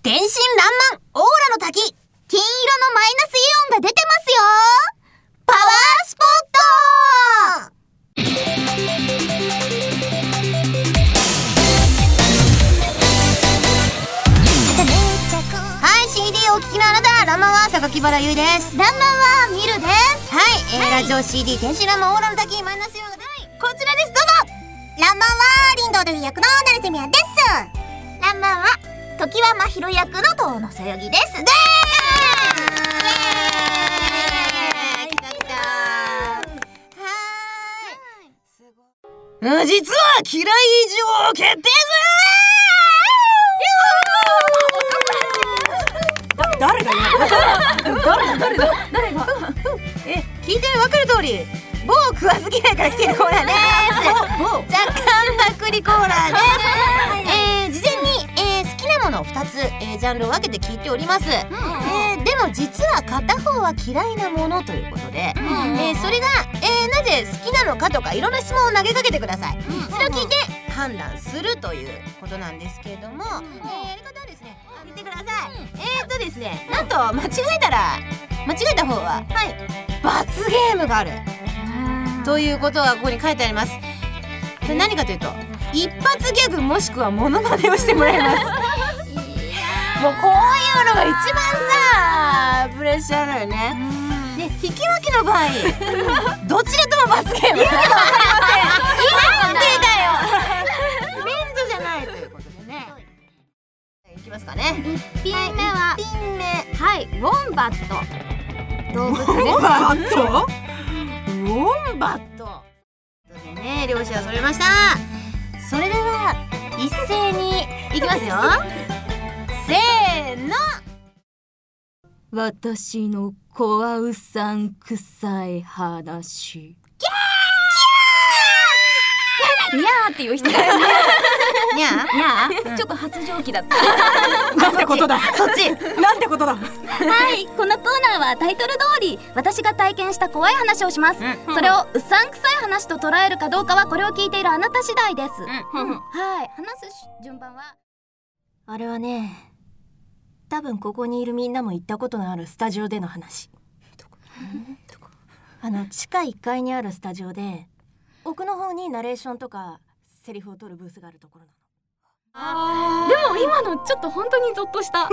天真爛漫オーラの滝、金色のマイナスイオンが出てますよ。パワースポット。はい、CD をお聴きのあなた、ランマは榊原優衣です。ランマはミルです。はい、ラジオ CD 天真爛漫オーラの滝マイナスイオンがこちらです。どうぞ。ランマはリンドル役の成瀬美也です。ランマは常盤真宙役の遠野そよぎです。でー実は嫌い以上決定誰が聞いて分かる通り某食わず嫌いから来てるコーナーです。若干パクリコーナーです。事前に、好きなものを2つ、ジャンルを分けて聞いております。でも実は片方は嫌いなものということで、それが、なぜ好きなのかとかいろんな質問を投げかけてください。それを聞いて判断するということなんですけれども、やり方はですね、見てください。ですね、なんと間違えた方は、罰ゲームがあるということがここに書いてあります。それ何かというと、一発ギャグもしくはモノマネをしてもらいます。もうこういうのが一番さプレッシャーだよね。で、引き分けの場合どちらとも罰ゲーム。意味がわかりません。なんでだよ。免除じゃないということでね。いきますかね。 1品目ははい、ウォンバット。動物です。ウォンバットでね、両者揃えました。それでは一斉にいきますよ。せーの。 私のコアウさん臭い話。にゃーっていう人だよね。 にゃー、ちょっと発情期だった。 なんてことだ。そっち。なんてことだ。 はい、このコーナーはタイトル通り私が体験した怖い話をします。それをうさんくさい話と捉えるかどうかはこれを聞いているあなた次第です。はい、話す順番はあれはね、多分ここにいるみんなも行ったことのあるスタジオでの話。地下1階にあるスタジオで奥の方にナレーションとかセリフを取るブースがあるところなの。 でも今のちょっと本当にゾッとした。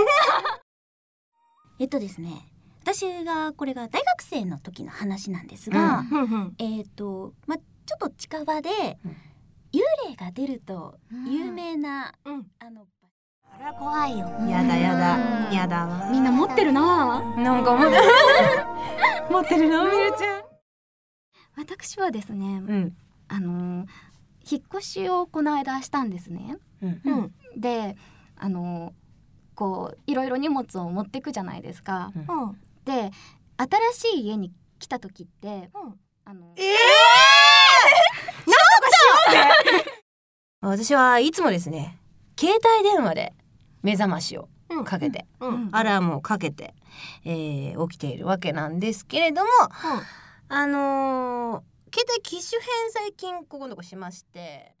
ですね、私がこれが大学生の時の話なんですが、ちょっと近場で幽霊が出ると有名な、 あれは怖いよ。 やだわ。 みんな持ってるな。 なんか持ってるな、みるちゃん。 私はですね、引っ越しをこの間したんですね。で、こういろいろ荷物を持ってくじゃないですか。で、新しい家に来た時って、 私はいつもですね、携帯電話で目覚ましをかけて、アラームをかけて、起きているわけなんですけれども、携帯機種変最近ここのとこしまして、